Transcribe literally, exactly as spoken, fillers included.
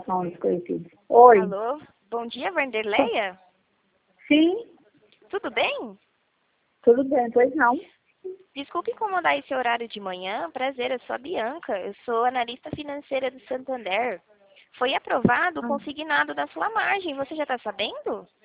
Não, desconhecido. Oi. Alô? Bom dia, Vanderleia? Sim, Tudo bem? tudo bem, pois não. Desculpe incomodar esse horário de manhã. Prazer, eu sou a Bianca. Eu sou analista financeira do Santander. Foi aprovado o Ah, consignado da sua margem. Você já está sabendo?